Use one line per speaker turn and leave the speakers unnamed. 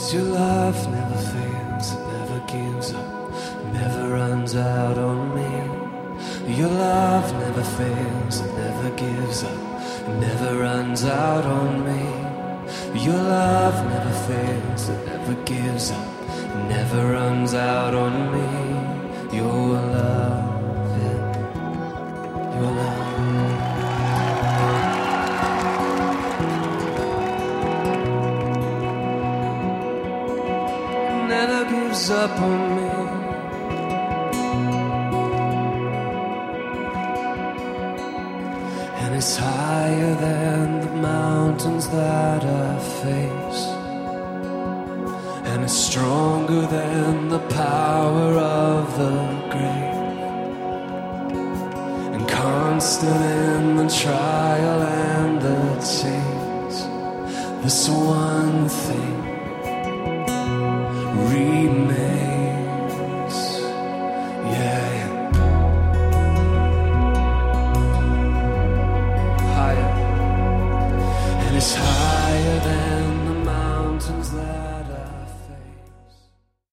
Your love never fails, it never gives up, never runs out on me. Your love never fails, it never gives up, it never runs out on me. Your love never fails, it never gives up, it never runs out on me. Your love, yeah, your love. Never gives up on me. And it's higher than the mountains that I face, and it's stronger than the power of the grave, and constant in the trial and the change. This one thing remains, yeah, higher, and it's higher than the mountains that